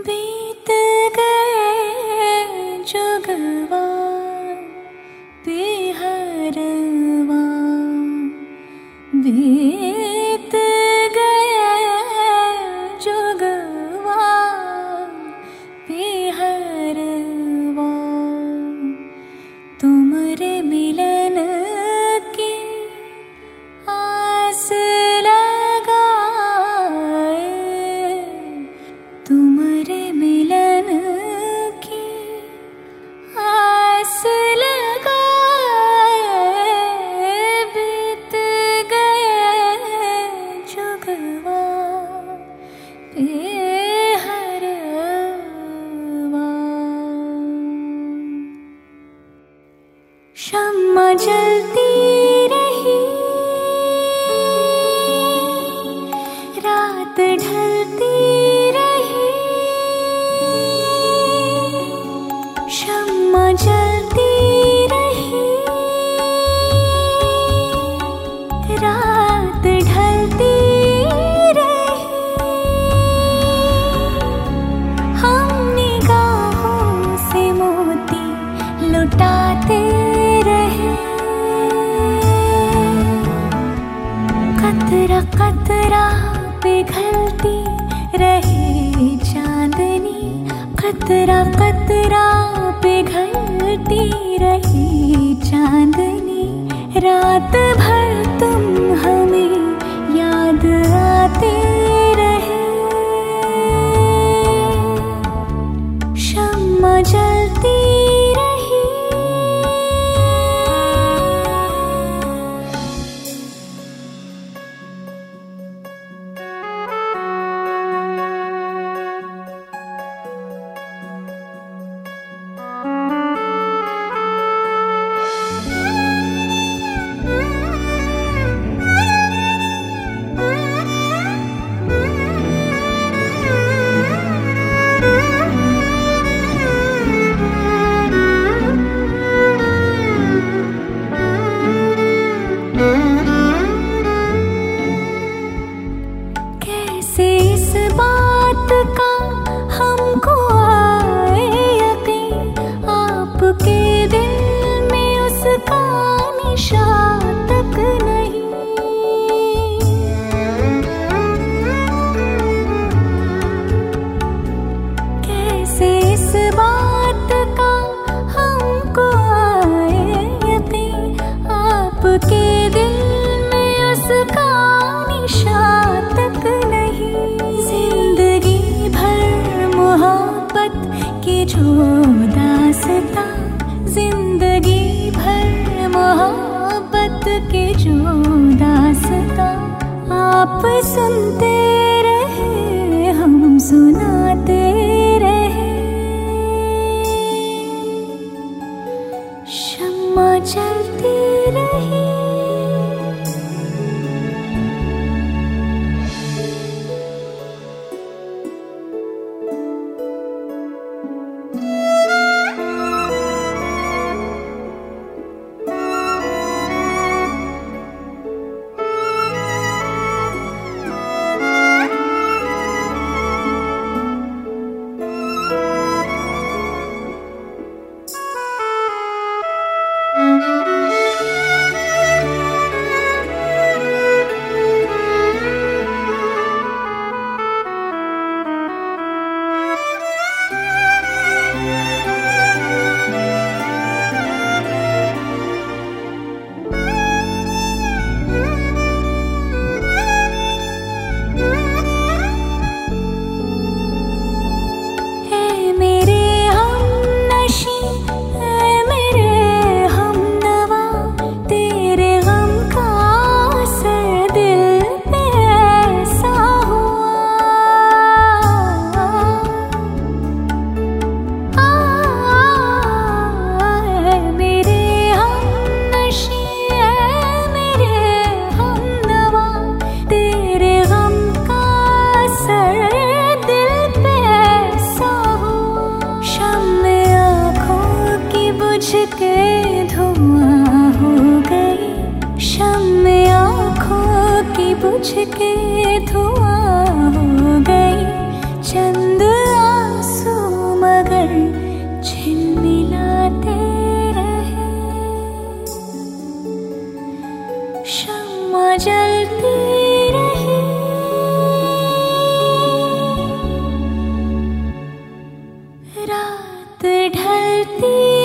बीत गए जुगवा बेहरवा, बीत गए जुगवा बेहरवा। तुमरे मिलन की आस लगाए, तुमरे मिलन की आस लगाए। बीत गए जुगवा बेहरवा। शम्मा जलती रही, रात ढलती रही। शम्मा जलती रही, रात ढलती रही। हम निगाहों से मोती लुटाते रहे, कतरा कतरा पिघलती रही चांदनी, कतरा कतरा पिघलती रही चांदनी। रात भर तुम हमें याद आते रहे, शम्मा जलती रही। कैसे इस बात का हमको आए यकीन, आपके दिल में उसका निशान तक नहीं। कैसे इस बात का हमको आए यकीन, आपके दिल में उसका निशान तक नहीं। जिंदगी भर मोहब्बत के जो दास्तां, जिंदगी भर मोहब्बत के जो दास्तां। आप सुनते रहे, हम सुनाते रहे, शम्मा जलती रही। शम्मा जलती रही, रात ढलती